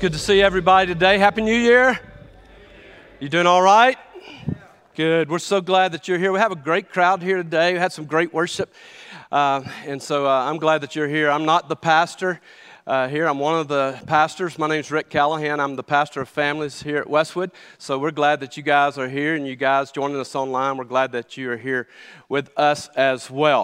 good to see everybody today. Happy New Year. You doing all right? Good. We're so glad that you're here. We have a great crowd here today. We had some great worship. And so I'm glad that you're here. I'm not the pastor here. I'm one of the pastors. My name's Rick Callahan. I'm the pastor of families here at Westwood. So we're glad that you guys are here and you guys joining us online. We're glad that you are here with us as well.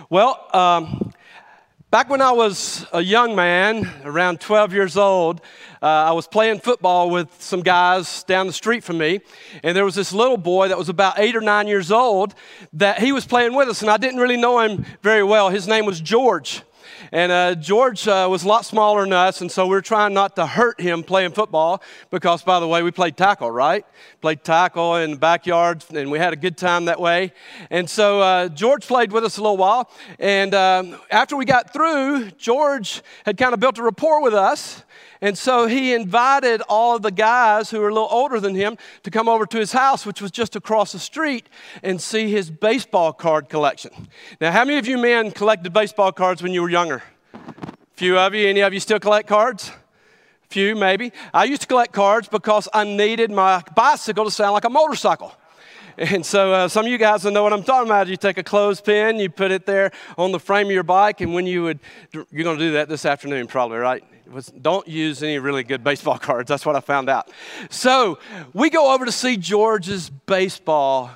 Well, back when I was a young man, around 12 years old, I was playing football with some guys down the street from me, and there was this little boy that was about 8 or 9 years old that he was playing with us, and I didn't really know him very well. His name was George, and George was a lot smaller than us, and so we were trying not to hurt him playing football because, by the way, we played tackle, right? Played tackle in the backyard, and we had a good time that way. And so George played with us a little while, and after we got through, George had kind of built a rapport with us, and so he invited all of the guys who were a little older than him to come over to his house, which was just across the street, and see his baseball card collection. Now, how many of you men collected baseball cards when you were younger? A few of you. Any of you still collect cards? A few, maybe. I used to collect cards because I needed my bicycle to sound like a motorcycle. And so some of you guys will know what I'm talking about. You take a clothespin, you put it there on the frame of your bike, and you're going to do that this afternoon probably, right? Don't use any really good baseball cards. That's what I found out. So we go over to see George's baseball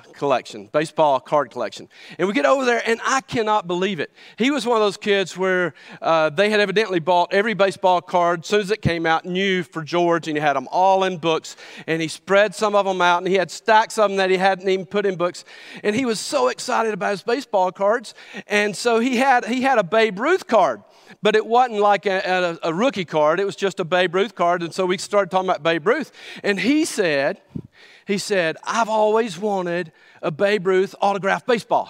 card collection. And we get over there, and I cannot believe it. He was one of those kids where they had evidently bought every baseball card as soon as it came out, new for George, and he had them all in books. And he spread some of them out, and he had stacks of them that he hadn't even put in books. And he was so excited about his baseball cards. And so he had a Babe Ruth card. But it wasn't like a rookie card. It was just a Babe Ruth card. And so we started talking about Babe Ruth. And he said, I've always wanted a Babe Ruth autographed baseball.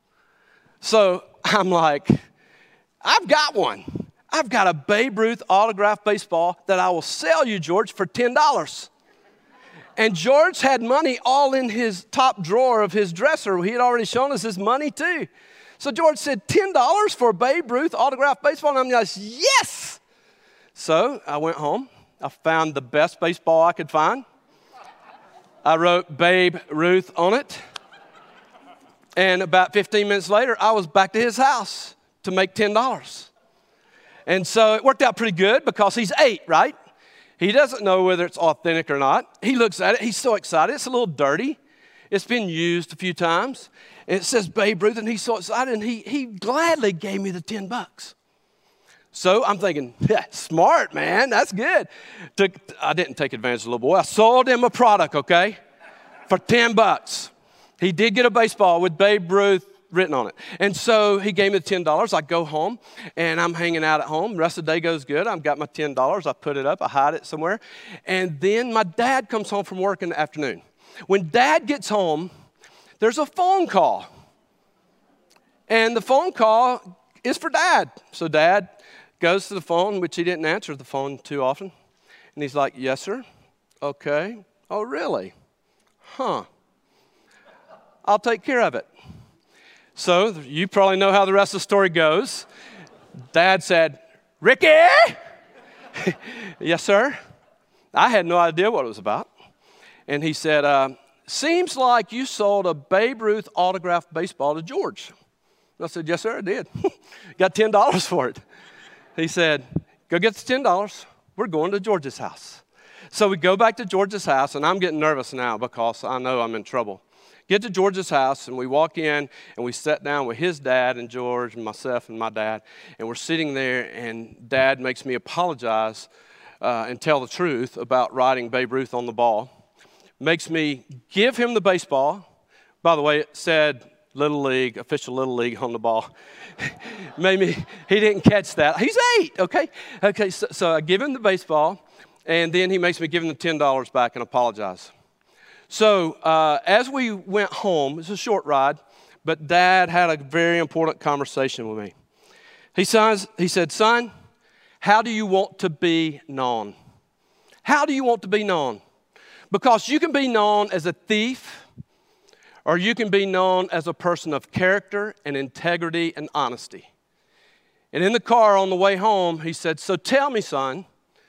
So I'm like, I've got one. I've got a Babe Ruth autographed baseball that I will sell you, George, for $10. And George had money all in his top drawer of his dresser. He had already shown us his money too. So George said, $10 for a Babe Ruth autographed baseball? And I'm like, yes! So I went home. I found the best baseball I could find. I wrote Babe Ruth on it. And about 15 minutes later, I was back to his house to make $10. And so it worked out pretty good because he's 8, right? He doesn't know whether it's authentic or not. He looks at it. He's so excited. It's a little dirty. It's been used a few times. And it says Babe Ruth, and he's so excited, and he gladly gave me the $10. So I'm thinking, yeah, smart, man. That's good. I didn't take advantage of the little boy. I sold him a product, okay, for $10. He did get a baseball with Babe Ruth written on it. And so he gave me the $10. I go home, and I'm hanging out at home. The rest of the day goes good. I've got my $10. I put it up. I hide it somewhere. And then my dad comes home from work in the afternoon. When Dad gets home, there's a phone call. And the phone call is for Dad. So Dad goes to the phone, which he didn't answer the phone too often. And he's like, yes, sir. Okay. Oh, really? Huh. I'll take care of it. So you probably know how the rest of the story goes. Dad said, Ricky? Yes, sir. I had no idea what it was about. And he said, seems like you sold a Babe Ruth autographed baseball to George. And I said, yes, sir, I did. Got $10 for it. He said, go get the $10. We're going to George's house. So we go back to George's house, and I'm getting nervous now because I know I'm in trouble. Get to George's house, and we walk in, and we sat down with his dad and George and myself and my dad, and we're sitting there, and Dad makes me apologize and tell the truth about writing Babe Ruth on the ball. Makes me give him the baseball. By the way, it said Little League, official Little League on the ball. He didn't catch that. He's 8, okay? Okay, so I give him the baseball, and then he makes me give him the $10 back and apologize. So as we went home, it's a short ride, but Dad had a very important conversation with me. He said, son, how do you want to be known? How do you want to be known? Because you can be known as a thief, or you can be known as a person of character and integrity and honesty. And in the car on the way home, he said, so tell me, son,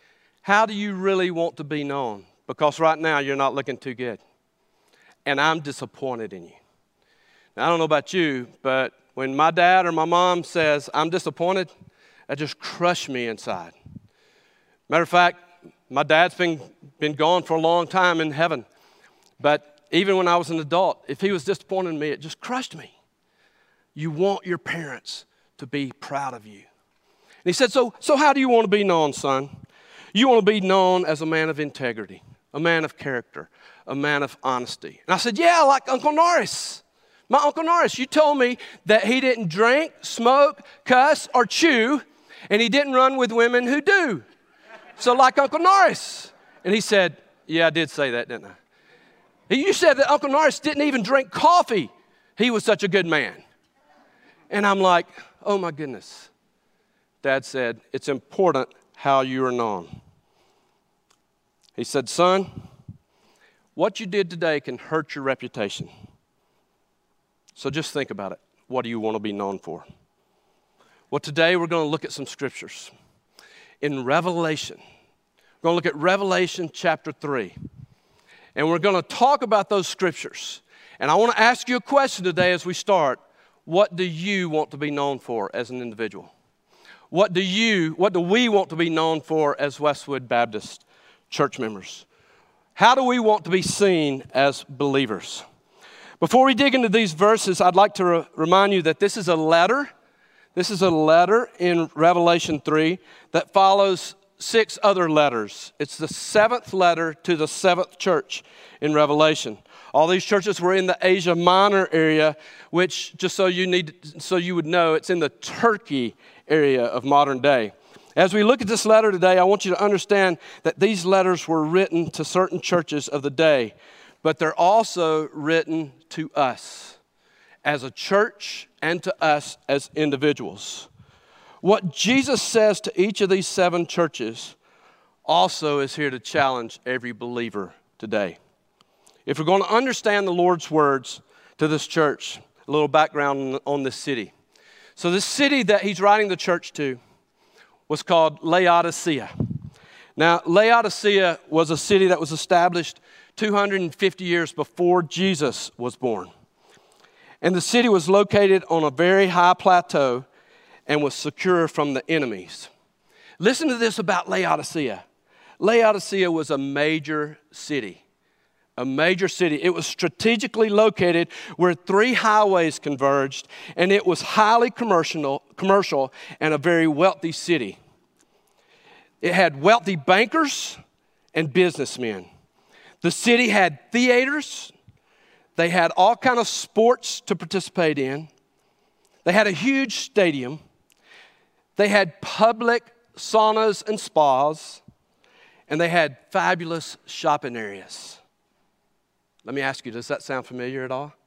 how do you really want to be known? Because right now you're not looking too good. And I'm disappointed in you. Now, I don't know about you, but when my dad or my mom says, I'm disappointed, that just crushed me inside. Matter of fact, my dad's been gone for a long time in heaven. But even when I was an adult, if he was disappointed in me, it just crushed me. You want your parents to be proud of you. And he said, so how do you want to be known, son? You want to be known as a man of integrity, a man of character, a man of honesty. And I said, yeah, like Uncle Norris. My Uncle Norris, you told me that he didn't drink, smoke, cuss, or chew, and he didn't run with women who do. So like Uncle Norris. And he said, yeah, I did say that, didn't I? You said that Uncle Norris didn't even drink coffee. He was such a good man. And I'm like, oh my goodness. Dad said, it's important how you are known. He said, son, what you did today can hurt your reputation. So just think about it. What do you want to be known for? Well, today we're going to look at some scriptures. In Revelation, we're going to look at Revelation chapter 3. And we're going to talk about those scriptures. And I want to ask you a question today as we start. What do you want to be known for as an individual? What do we want to be known for as Westwood Baptist church members? How do we want to be seen as believers? Before we dig into these verses, I'd like to remind you that this is a letter. This is a letter in Revelation 3 that follows 6 other letters. It's the 7th letter to the 7th church in Revelation. All these churches were in the Asia Minor area, which, just so you would know, it's in the Turkey area of modern day. As we look at this letter today, I want you to understand that these letters were written to certain churches of the day, but they're also written to us as a church and to us as individuals. What Jesus says to each of these 7 churches also is here to challenge every believer today. If we're going to understand the Lord's words to this church, a little background on this city. So this city that he's writing the church to was called Laodicea. Now, Laodicea was a city that was established 250 years before Jesus was born. And the city was located on a very high plateau and was secure from the enemies. Listen to this about Laodicea. Laodicea was a major city. A major city. It was strategically located where 3 highways converged, and it was highly commercial and a very wealthy city. It had wealthy bankers and businessmen. The city had theaters. They had all kinds of sports to participate in. They had a huge stadium. They had public saunas and spas, and they had fabulous shopping areas. Let me ask you, does that sound familiar at all?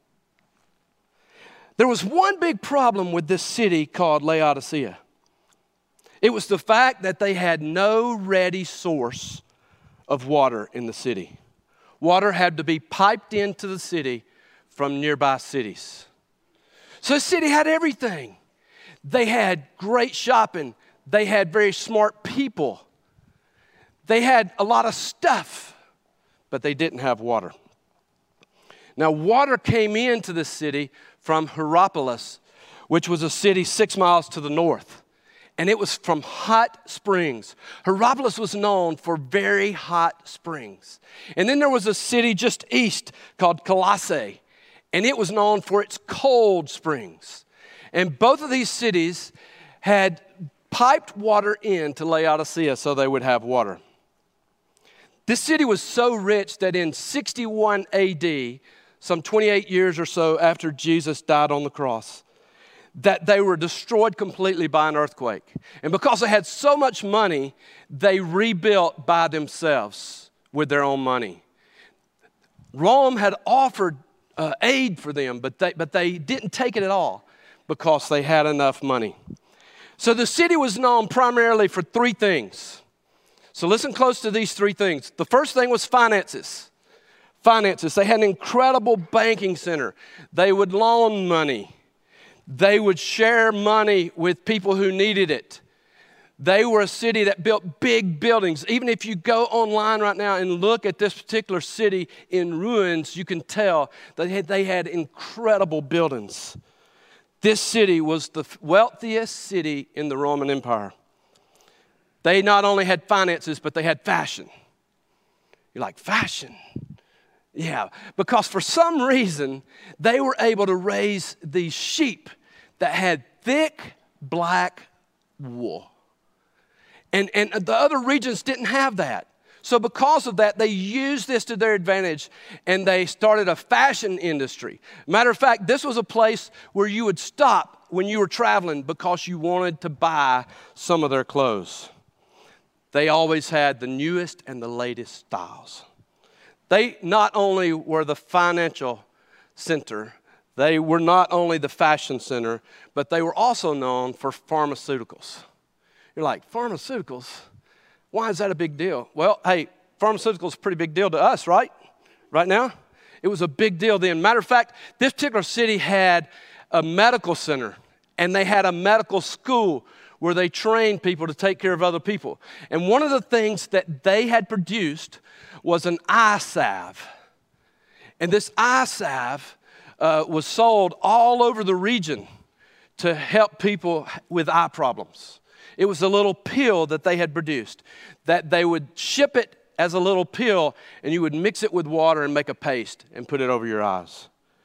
There was one big problem with this city called Laodicea. It was the fact that they had no ready source of water in the city. Water had to be piped into the city from nearby cities. So the city had everything. They had great shopping. They had very smart people. They had a lot of stuff, but they didn't have water. Now, water came into the city from Hierapolis, which was a city 6 miles to the north. And it was from hot springs. Hierapolis was known for very hot springs. And then there was a city just east called Colossae, and it was known for its cold springs. And both of these cities had piped water into Laodicea so they would have water. This city was so rich that in 61 AD, some 28 years or so after Jesus died on the cross, that they were destroyed completely by an earthquake. And because they had so much money, they rebuilt by themselves with their own money. Rome had offered aid for them, but they didn't take it at all because they had enough money. So the city was known primarily for 3 things. So listen close to these 3 things. The first thing was finances. Finances. They had an incredible banking center. They would loan money. They would share money with people who needed it. They were a city that built big buildings. Even if you go online right now and look at this particular city in ruins, you can tell that they had incredible buildings. This city was the wealthiest city in the Roman Empire. They not only had finances, but they had fashion. You're like, fashion? Yeah, because for some reason, they were able to raise these sheep that had thick black wool. And the other regions didn't have that. So because of that, they used this to their advantage, and they started a fashion industry. Matter of fact, this was a place where you would stop when you were traveling because you wanted to buy some of their clothes. They always had the newest and the latest styles. They not only were the financial center, they were not only the fashion center, but they were also known for pharmaceuticals. You're like, pharmaceuticals? Why is that a big deal? Well, hey, pharmaceuticals is a pretty big deal to us, right? Right now? It was a big deal then. Matter of fact, this particular city had a medical center, and they had a medical school where they trained people to take care of other people. And one of the things that they had produced was an eye salve. And this eye salve was sold all over the region to help people with eye problems. It was a little pill that they had produced, that they would ship it as a little pill, and you would mix it with water and make a paste and put it over your eyes.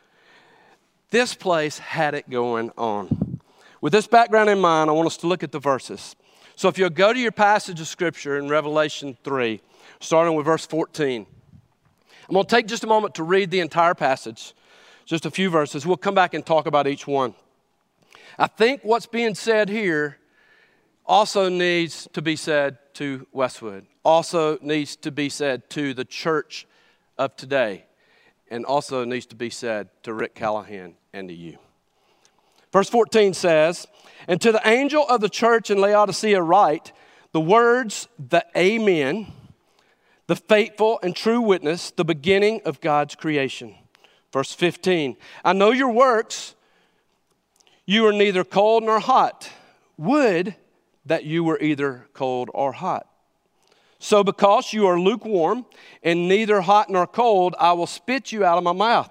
This place had it going on. With this background in mind, I want us to look at the verses. So if you'll go to your passage of Scripture in Revelation 3, starting with verse 14. I'm going to take just a moment to read the entire passage, just a few verses. We'll come back and talk about each one. I think what's being said here also needs to be said to Westwood, also needs to be said to the church of today, and also needs to be said to Rick Callahan and to you. Verse 14 says, "And to the angel of the church in Laodicea write the words, the Amen, the faithful and true witness, the beginning of God's creation." Verse 15, "I know your works. You are neither cold nor hot. Would that you were either cold or hot. So because you are lukewarm and neither hot nor cold, I will spit you out of my mouth.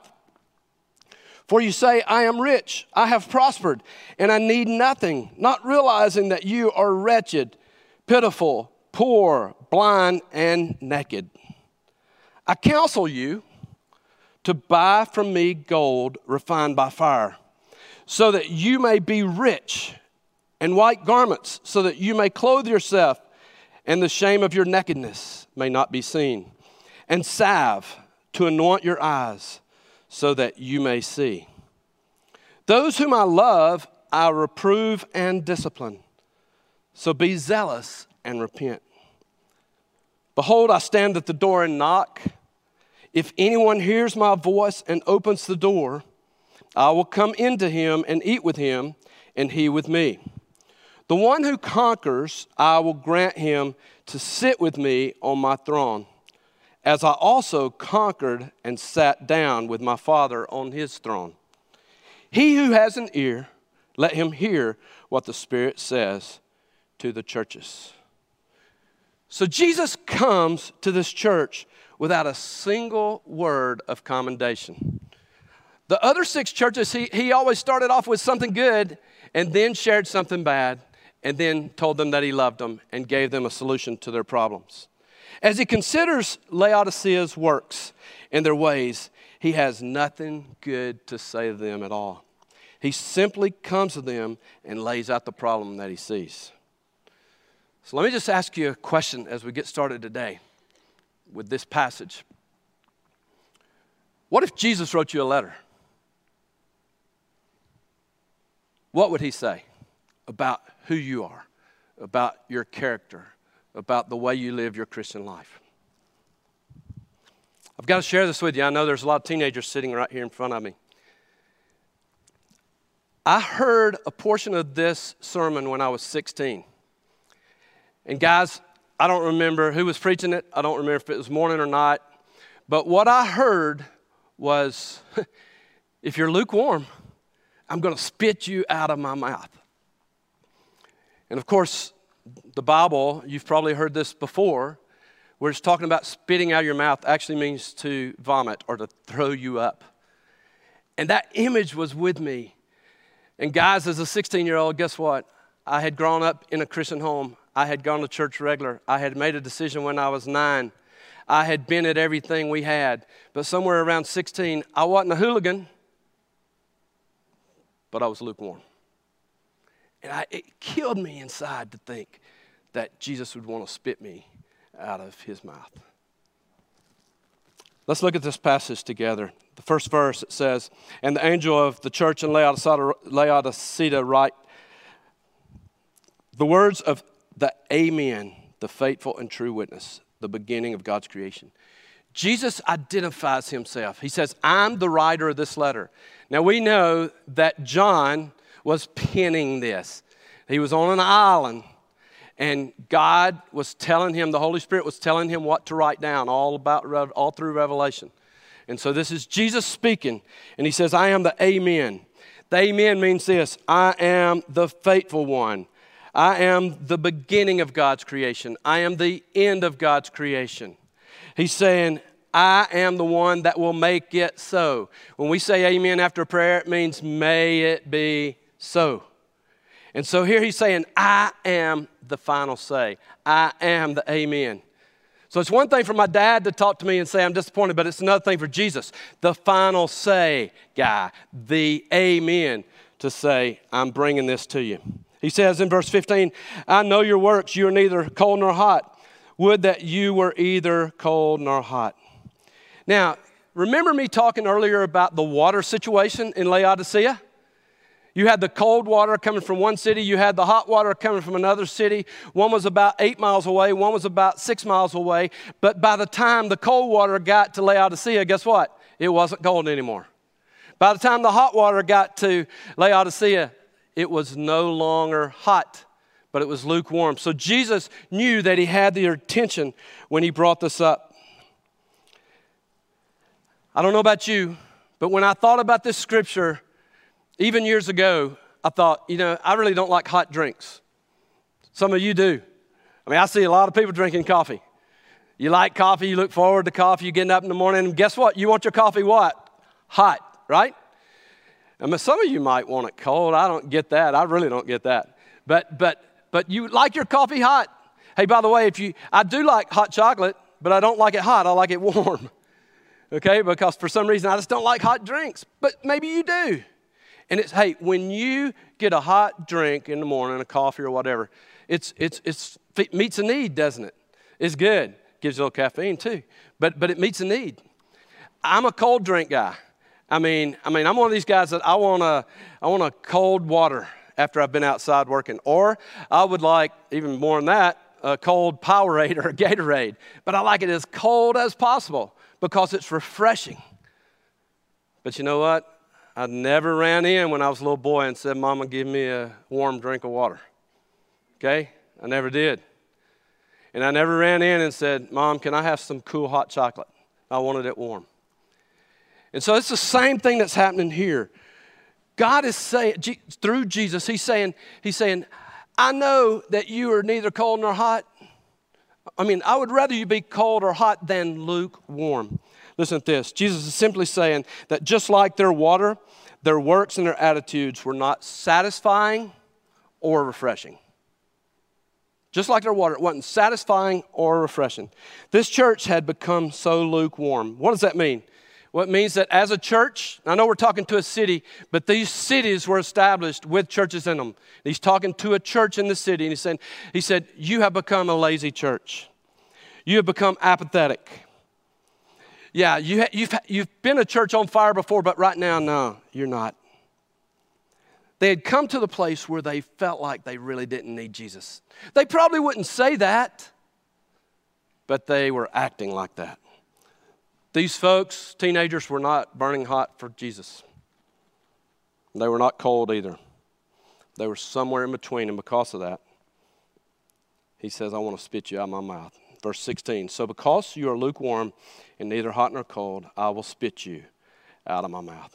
For you say, I am rich, I have prospered, and I need nothing, not realizing that you are wretched, pitiful, poor, blind, and naked. I counsel you to buy from me gold refined by fire, so that you may be rich, and white garments, so that you may clothe yourself, and the shame of your nakedness may not be seen, and salve to anoint your eyes, so that you may see. Those whom I love, I reprove and discipline. So be zealous and repent. Behold, I stand at the door and knock. If anyone hears my voice and opens the door, I will come into him and eat with him, and he with me. The one who conquers, I will grant him to sit with me on my throne, as I also conquered and sat down with my Father on his throne. He who has an ear, let him hear what the Spirit says to the churches." So Jesus comes to this church without a single word of commendation. The other 6 churches, he always started off with something good and then shared something bad and then told them that he loved them and gave them a solution to their problems. As he considers Laodicea's works and their ways, he has nothing good to say to them at all. He simply comes to them and lays out the problem that he sees. So let me just ask you a question as we get started today with this passage. What if Jesus wrote you a letter? What would he say about who you are, about your character, about the way you live your Christian life? I've got to share this with you. I know there's a lot of teenagers sitting right here in front of me. I heard a portion of this sermon when I was 16. And guys, I don't remember who was preaching it. I don't remember if it was morning or night. But what I heard was, if you're lukewarm, I'm going to spit you out of my mouth. And of course, the Bible, you've probably heard this before, where it's talking about spitting out of your mouth actually means to vomit or to throw you up. And that image was with me. And guys, as a 16-year-old, guess what? I had grown up in a Christian home. I had gone to church regular. I had made a decision when I was 9. I had been at everything we had. But somewhere around 16, I wasn't a hooligan, but I was lukewarm. And it killed me inside to think that Jesus would want to spit me out of his mouth. Let's look at this passage together. The first verse, it says, "And the angel of the church in Laodicea write, the words of the Amen, the faithful and true witness, the beginning of God's creation." Jesus identifies himself. He says, I'm the writer of this letter. Now we know that John was penning this. He was on an island, and God was telling him, the Holy Spirit was telling him what to write down all through Revelation. And so this is Jesus speaking, and he says, I am the Amen. The Amen means this: I am the faithful one. I am the beginning of God's creation. I am the end of God's creation. He's saying, I am the one that will make it so. When we say amen after a prayer, it means may it be so. And so here he's saying, I am the final say. I am the amen. So it's one thing for my dad to talk to me and say I'm disappointed, but it's another thing for Jesus, the final say guy, the amen, to say, I'm bringing this to you. He says in verse 15, I know your works. You are neither cold nor hot. Would that you were either cold nor hot. Now, remember me talking earlier about the water situation in Laodicea? You had the cold water coming from one city. You had the hot water coming from another city. One was about 8 miles away. One was about 6 miles away. But by the time the cold water got to Laodicea, guess what? It wasn't cold anymore. By the time the hot water got to Laodicea, it was no longer hot, but it was lukewarm. So Jesus knew that he had their attention when he brought this up. I don't know about you, but when I thought about this scripture, even years ago, I thought, I really don't like hot drinks. Some of you do. I mean, I see a lot of people drinking coffee. You like coffee, you look forward to coffee, you're getting up in the morning, and guess what? You want your coffee what? Hot, right? I mean, some of you might want it cold. I don't get that. I really don't get that. But you like your coffee hot. Hey, by the way, I do like hot chocolate, but I don't like it hot. I like it warm. Okay, because for some reason I just don't like hot drinks, but maybe you do. And hey, when you get a hot drink in the morning, a coffee or whatever, it meets a need, doesn't it? It's good. Gives you a little caffeine too, but it meets a need. I'm a cold drink guy. I mean, I'm one of these guys that I want a cold water after I've been outside working, or I would like even more than that, a cold Powerade or a Gatorade. But I like it as cold as possible because it's refreshing. But you know what? I never ran in when I was a little boy and said, Mama, give me a warm drink of water. Okay? I never did. And I never ran in and said, Mom, can I have some cool hot chocolate? I wanted it warm. And so it's the same thing that's happening here. God is saying, through Jesus, he's saying, I know that you are neither cold nor hot. I would rather you be cold or hot than lukewarm. Listen to this. Jesus is simply saying that just like their water, their works and their attitudes were not satisfying or refreshing. Just like their water, it wasn't satisfying or refreshing. This church had become so lukewarm. What does that mean? Well, it means that as a church, I know we're talking to a city, but these cities were established with churches in them. He's talking to a church in the city, and he said, you have become a lazy church. You have become apathetic. Yeah, you've been a church on fire before, but right now, no, you're not. They had come to the place where they felt like they really didn't need Jesus. They probably wouldn't say that, but they were acting like that. These folks, teenagers, were not burning hot for Jesus. They were not cold either. They were somewhere in between, and because of that, he says, I want to spit you out of my mouth. Verse 16, so because you are lukewarm and neither hot nor cold, I will spit you out of my mouth.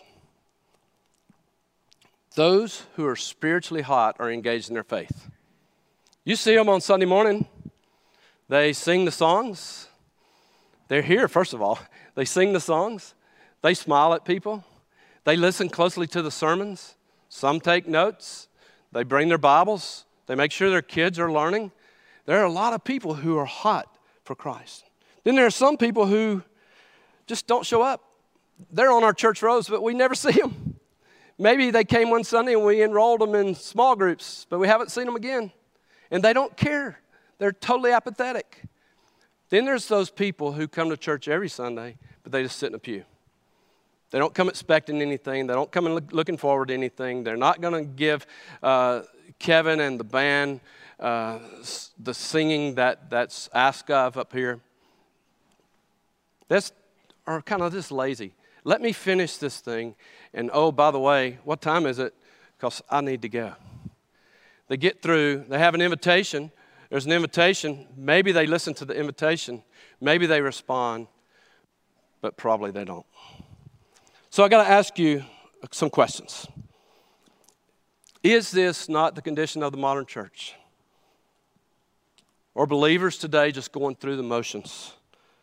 Those who are spiritually hot are engaged in their faith. You see them on Sunday morning. They sing the songs. They're here, first of all. They sing the songs. They smile at people. They listen closely to the sermons. Some take notes. They bring their Bibles. They make sure their kids are learning. There are a lot of people who are hot for Christ. Then there are some people who just don't show up. They're on our church rows, but we never see them. Maybe they came one Sunday and we enrolled them in small groups, but we haven't seen them again. And they don't care. They're totally apathetic. Then there's those people who come to church every Sunday, but they just sit in a pew. They don't come expecting anything. They don't come in looking forward to anything. They're not going to give Kevin and the band the singing that's asked of up here. That's are kind of just lazy. Let me finish this thing. And oh, by the way, what time is it? Because I need to go. They get through. They have an invitation. There's an invitation. Maybe they listen to the invitation. Maybe they respond. But probably they don't. So I got to ask you some questions. Is this not the condition of the modern church? Or believers today just going through the motions?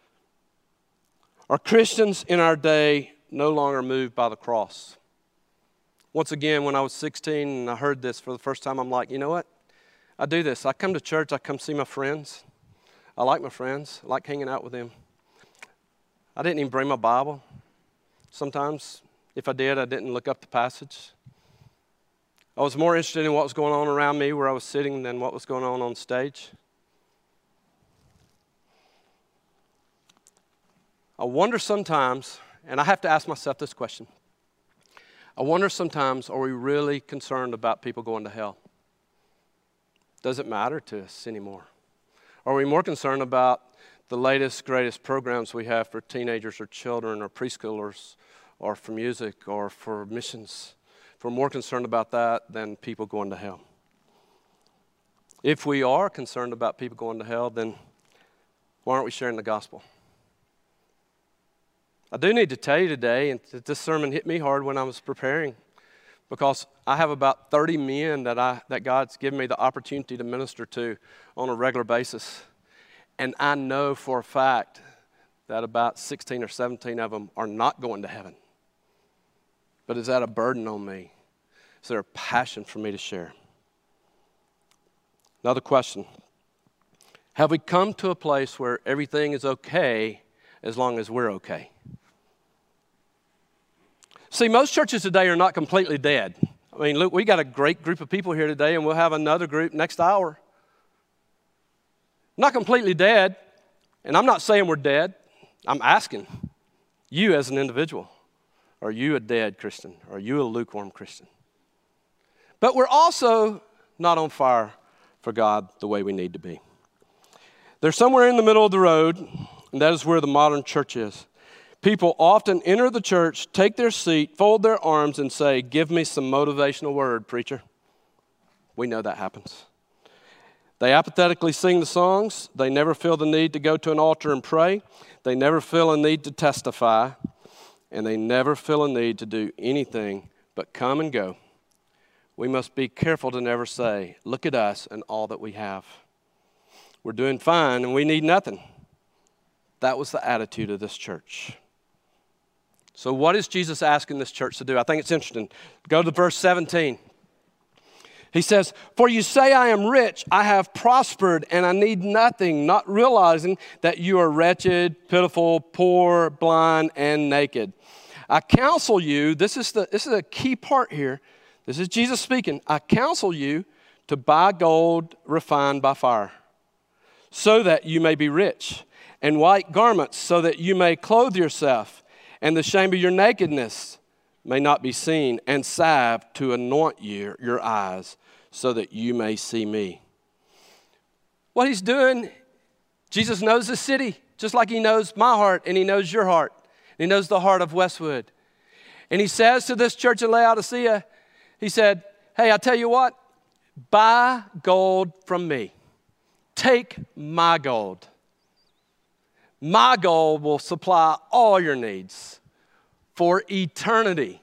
Are Christians in our day no longer moved by the cross? Once again, when I was 16 and I heard this for the first time, I'm like, you know what? I do this. I come to church. I come see my friends. I like my friends. I like hanging out with them. I didn't even bring my Bible. Sometimes, if I did, I didn't look up the passage. I was more interested in what was going on around me where I was sitting than what was going on stage. I wonder sometimes, and I have to ask myself this question. I wonder sometimes, are we really concerned about people going to hell? Does it matter to us anymore? Are we more concerned about the latest, greatest programs we have for teenagers or children or preschoolers or for music or for missions? If we're more concerned about that than people going to hell. If we are concerned about people going to hell, then why aren't we sharing the gospel? I do need to tell you today, and this sermon hit me hard when I was preparing, because I have about 30 men that God's given me the opportunity to minister to on a regular basis. And I know for a fact that about 16 or 17 of them are not going to heaven. But is that a burden on me? Is there a passion for me to share? Another question. Have we come to a place where everything is okay as long as we're okay? See, most churches today are not completely dead. I mean, look, we got a great group of people here today, and we'll have another group next hour. Not completely dead, and I'm not saying we're dead. I'm asking you as an individual, are you a dead Christian? Are you a lukewarm Christian? But we're also not on fire for God the way we need to be. They're somewhere in the middle of the road, and that is where the modern church is. People often enter the church, take their seat, fold their arms, and say, "Give me some motivational word, preacher." We know that happens. They apathetically sing the songs. They never feel the need to go to an altar and pray. They never feel a need to testify. And they never feel a need to do anything but come and go. We must be careful to never say, "Look at us and all that we have. We're doing fine and we need nothing." That was the attitude of this church. So what is Jesus asking this church to do? I think it's interesting. Go to verse 17. He says, "For you say I am rich, I have prospered, and I need nothing, not realizing that you are wretched, pitiful, poor, blind, and naked. I counsel you," this is a key part here. This is Jesus speaking. "I counsel you to buy gold refined by fire, so that you may be rich, and white garments, so that you may clothe yourself, and the shame of your nakedness may not be seen, and salve to anoint your eyes, so that you may see me." What he's doing, Jesus knows the city, just like he knows my heart, and he knows your heart. And he knows the heart of Westwood. And he says to this church in Laodicea, he said, "Hey, I tell you what, buy gold from me. Take my gold. My gold will supply all your needs for eternity.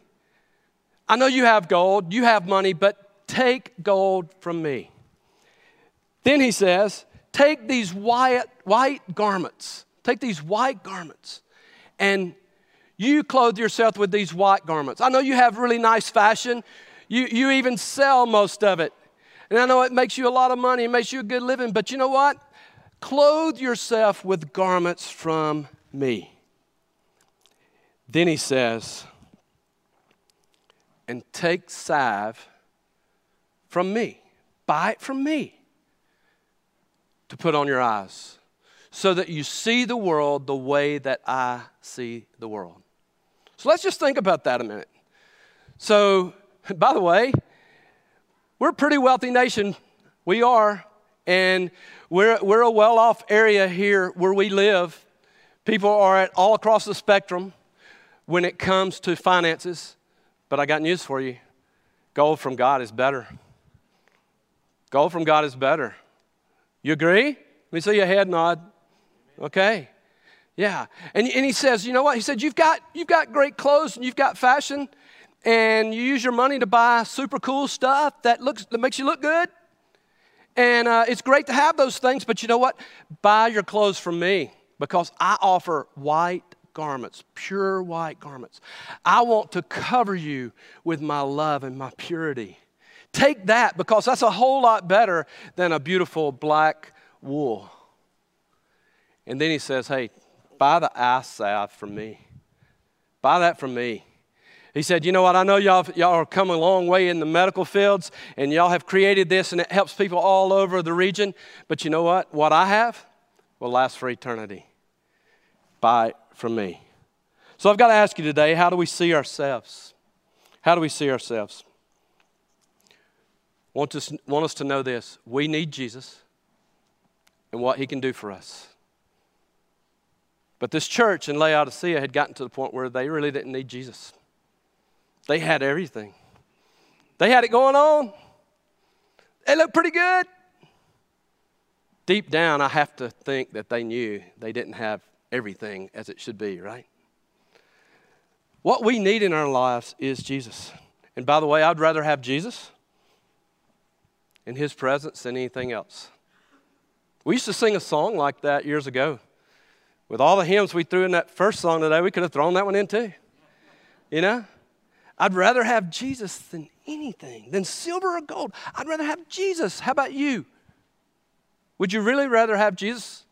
I know you have gold, you have money, but take gold from me. Then he says, take these white garments. Take these white garments and you clothe yourself with these white garments. I know you have really nice fashion. You even sell most of it. And I know it makes you a lot of money. It makes you a good living. But you know what? Clothe yourself with garments from me. Then he says, and take salve from me. Buy it from me to put on your eyes so that you see the world the way that I see the world. So let's just think about that a minute. So, by the way, we're a pretty wealthy nation. We are. And we're a well-off area here where we live. People are all across the spectrum when it comes to finances. But I got news for you. Gold from God is better. Gold from God is better. You agree? Let me see your head nod. Okay. Yeah. And he says, you know what? He said, you've got great clothes and you've got fashion and you use your money to buy super cool stuff that makes you look good. And it's great to have those things, but you know what? Buy your clothes from me because I offer white garments, pure white garments. I want to cover you with my love and my purity. Take that because that's a whole lot better than a beautiful black wool. And then he says, hey, buy the eye salve from me. Buy that from me. He said, you know what, I know y'all are coming a long way in the medical fields, and y'all have created this, and it helps people all over the region. But you know what? What I have will last for eternity. Buy it from me. So I've got to ask you today, how do we see ourselves? How do we see ourselves? Want us to know this. We need Jesus and what he can do for us. But this church in Laodicea had gotten to the point where they really didn't need Jesus. They had everything. They had it going on. They looked pretty good. Deep down, I have to think that they knew they didn't have everything as it should be, right? What we need in our lives is Jesus. And by the way, I'd rather have Jesus in his presence than anything else. We used to sing a song like that years ago. With all the hymns we threw in that first song today, we could have thrown that one in too. You know? I'd rather have Jesus than anything, than silver or gold. I'd rather have Jesus. How about you? Would you really rather have Jesus?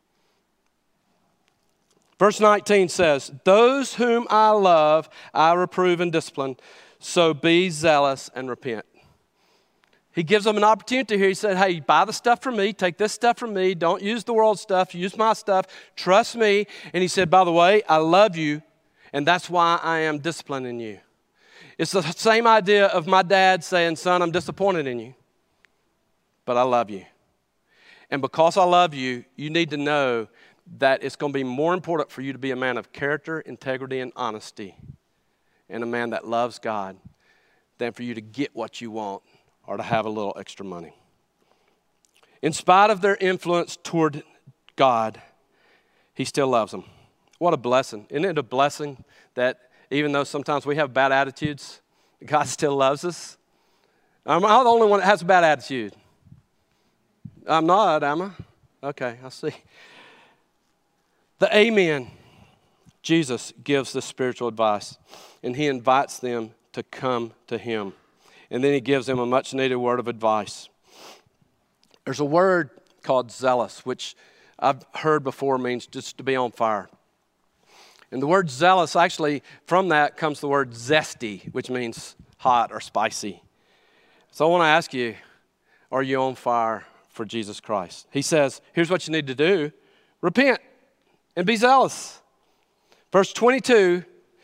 Verse 19 says, those whom I love, I reprove and discipline. So be zealous and repent. He gives them an opportunity here. He said, hey, buy the stuff from me. Take this stuff from me. Don't use the world stuff. Use my stuff. Trust me. And he said, by the way, I love you, and that's why I am disciplining you. It's the same idea of my dad saying, son, I'm disappointed in you, but I love you. And because I love you, you need to know that it's going to be more important for you to be a man of character, integrity, and honesty, and a man that loves God, than for you to get what you want or to have a little extra money. In spite of their influence toward God, he still loves them. What a blessing. Isn't it a blessing that even though sometimes we have bad attitudes, God still loves us? I'm the only one that has a bad attitude. I'm not, am I? Okay, I see. The Amen. Jesus gives this spiritual advice, and he invites them to come to him. And then he gives them a much needed word of advice. There's a word called zealous, which I've heard before means just to be on fire. And the word zealous, actually, from that comes the word zesty, which means hot or spicy. So I want to ask you, are you on fire for Jesus Christ? He says, here's what you need to do. Repent and be zealous. Verse 20 through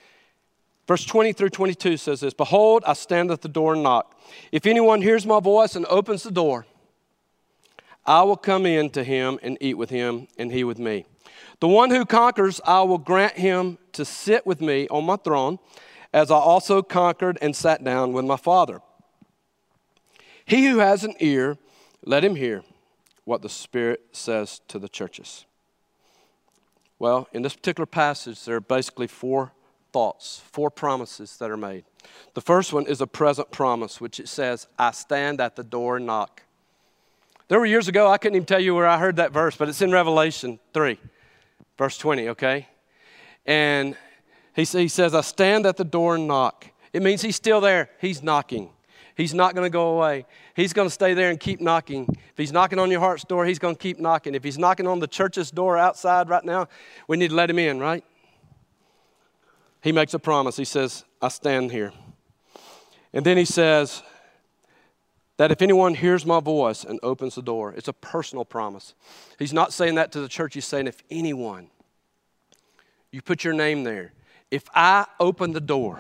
22 says this, behold, I stand at the door and knock. If anyone hears my voice and opens the door, I will come in to him and eat with him and he with me. The one who conquers, I will grant him to sit with me on my throne, as I also conquered and sat down with my Father. He who has an ear, let him hear what the Spirit says to the churches. Well, in this particular passage, there are basically four thoughts, four promises that are made. The first one is a present promise, which it says, I stand at the door and knock. There were years ago, I couldn't even tell you where I heard that verse, but it's in Revelation 3, verse 20, okay? And he says, I stand at the door and knock. It means he's still there. He's knocking. He's not going to go away. He's going to stay there and keep knocking. If he's knocking on your heart's door, he's going to keep knocking. If he's knocking on the church's door outside right now, we need to let him in, right? He makes a promise. He says, I stand here. And then he says that if anyone hears my voice and opens the door, it's a personal promise. He's not saying that to the church. He's saying if anyone, you put your name there. If I open the door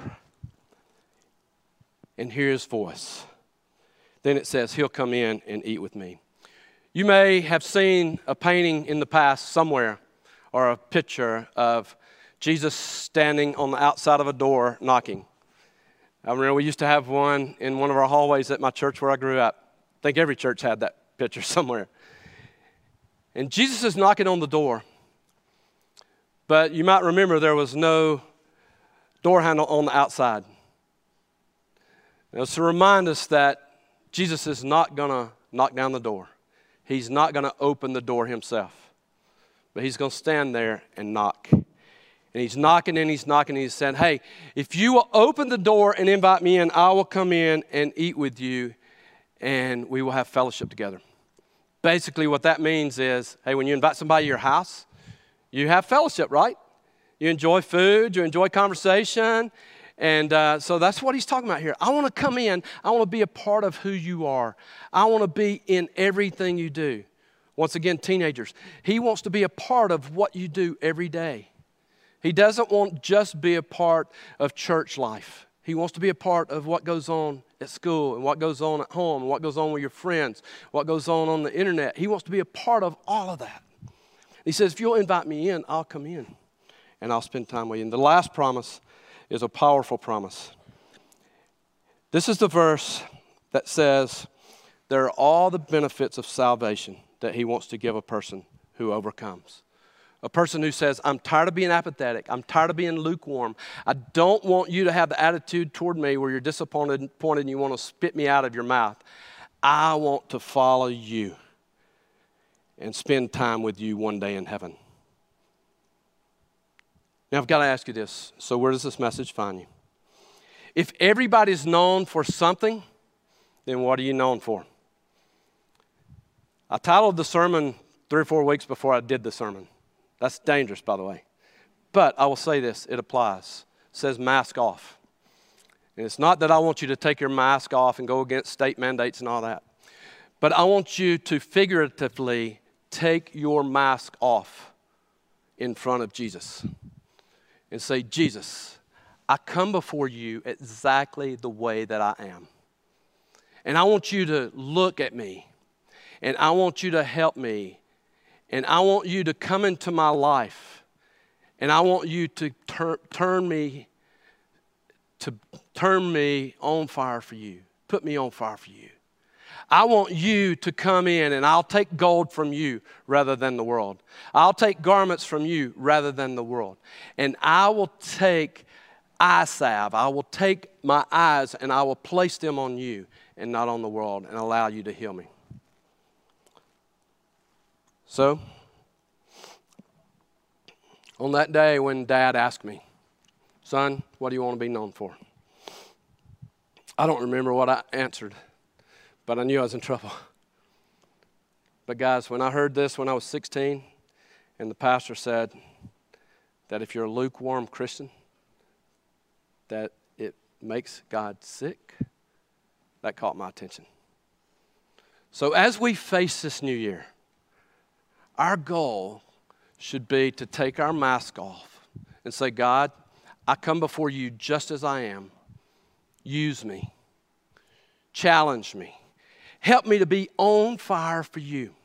and hear his voice, then it says he'll come in and eat with me. You may have seen a painting in the past somewhere or a picture of Jesus standing on the outside of a door knocking. I remember we used to have one in one of our hallways at my church where I grew up. I think every church had that picture somewhere. And Jesus is knocking on the door. But you might remember there was no door handle on the outside. It's to remind us that Jesus is not going to knock down the door. He's not going to open the door himself. But he's going to stand there and knock. And he's knocking and he's knocking and he's saying, hey, if you will open the door and invite me in, I will come in and eat with you and we will have fellowship together. Basically what that means is, hey, when you invite somebody to your house, you have fellowship, right? You enjoy food, you enjoy conversation. And so that's what he's talking about here. I want to come in. I want to be a part of who you are. I want to be in everything you do. Once again, teenagers, he wants to be a part of what you do every day. He doesn't want just be a part of church life. He wants to be a part of what goes on at school and what goes on at home and what goes on with your friends, what goes on the internet. He wants to be a part of all of that. He says, if you'll invite me in, I'll come in and I'll spend time with you. And the last promise is a powerful promise. This is the verse that says there are all the benefits of salvation that he wants to give a person who overcomes. A person who says, I'm tired of being apathetic. I'm tired of being lukewarm. I don't want you to have the attitude toward me where you're disappointed and you want to spit me out of your mouth. I want to follow you and spend time with you one day in heaven. Now, I've got to ask you this. So where does this message find you? If everybody's known for something, then what are you known for? I titled the sermon 3 or 4 weeks before I did the sermon. That's dangerous, by the way. But I will say this, it applies. It says mask off. And it's not that I want you to take your mask off and go against state mandates and all that. But I want you to figuratively take your mask off in front of Jesus. And say, Jesus, I come before you exactly the way that I am. And I want you to look at me. And I want you to help me. And I want you to come into my life. And I want you to turn me on fire for you. Put me on fire for you. I want you to come in and I'll take gold from you rather than the world. I'll take garments from you rather than the world. And I will take eye salve. I will take my eyes and I will place them on you and not on the world and allow you to heal me. So, on that day when Dad asked me, son, what do you want to be known for? I don't remember what I answered, but I knew I was in trouble. But guys, when I heard this when I was 16, and the pastor said that if you're a lukewarm Christian, that it makes God sick, that caught my attention. So as we face this new year, our goal should be to take our mask off and say, God, I come before you just as I am. Use me. Challenge me. Help me to be on fire for you.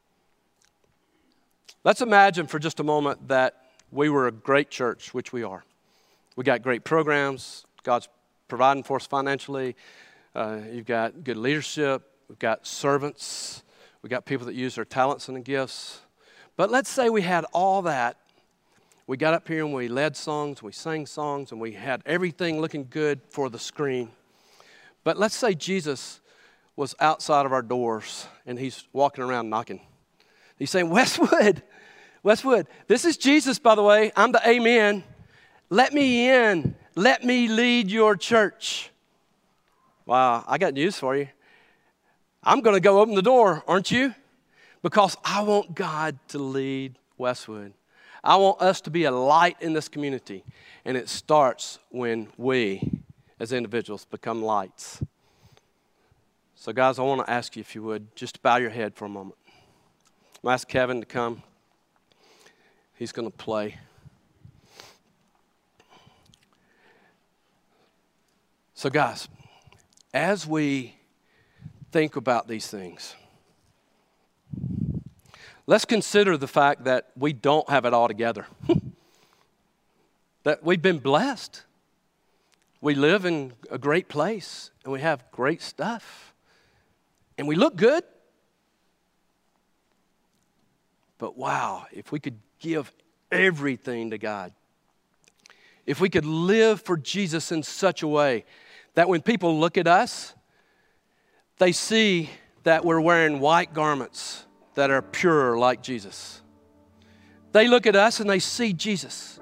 Let's imagine for just a moment that we were a great church, which we are. We got great programs. God's providing for us financially. You've got good leadership. We've got servants. We've got people that use their talents and gifts. But let's say we had all that. We got up here and we led songs, we sang songs, and we had everything looking good for the screen. But let's say Jesus was outside of our doors, and he's walking around knocking. He's saying, Westwood, this is Jesus, by the way. I'm the amen. Let me in. Let me lead your church. Wow, I got news for you. I'm going to go open the door, aren't you? Because I want God to lead Westwood. I want us to be a light in this community. And it starts when we, as individuals, become lights. So guys, I want to ask you, if you would, just bow your head for a moment. I'm going to ask Kevin to come. He's going to play. So guys, as we think about these things, let's consider the fact that we don't have it all together. That we've been blessed. We live in a great place, and we have great stuff. And we look good. But wow, if we could give everything to God, if we could live for Jesus in such a way that when people look at us, they see that we're wearing white garments that are pure like Jesus. They look at us and they see Jesus.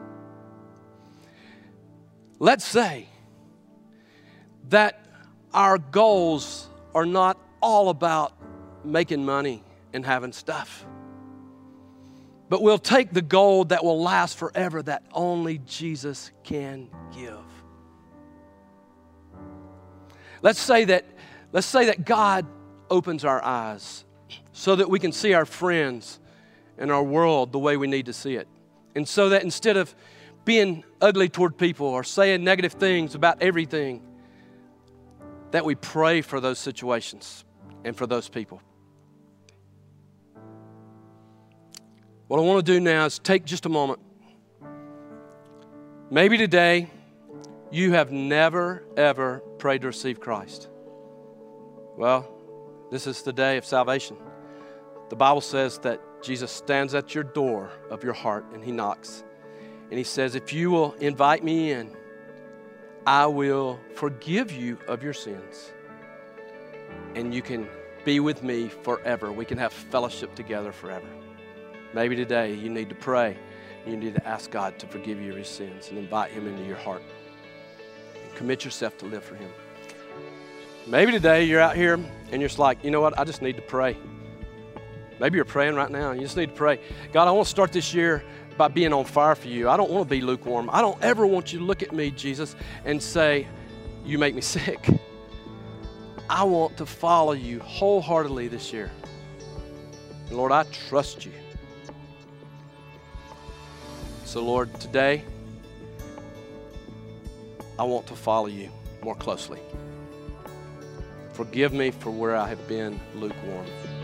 Let's say that our goals are not all about making money and having stuff, but we'll take the gold that will last forever, that only Jesus can give. Let's say that God opens our eyes so that we can see our friends and our world the way we need to see it. And so that instead of being ugly toward people or saying negative things about everything, that we pray for those situations and for those people. What I want to do now is take just a moment. Maybe today you have never, ever prayed to receive Christ. Well, this is the day of salvation. The Bible says that Jesus stands at your door of your heart and he knocks. And he says, if you will invite me in, I will forgive you of your sins. And you can be with me forever. We can have fellowship together forever. Maybe today you need to pray. You need to ask God to forgive you of your sins and invite him into your heart. And commit yourself to live for him. Maybe today you're out here and you're just like, you know what, I just need to pray. Maybe you're praying right now. You just need to pray. God, I want to start this year by being on fire for you. I don't want to be lukewarm. I don't ever want you to look at me, Jesus, and say, you make me sick. I want to follow you wholeheartedly this year. And Lord, I trust you. So Lord, today, I want to follow you more closely. Forgive me for where I have been lukewarm.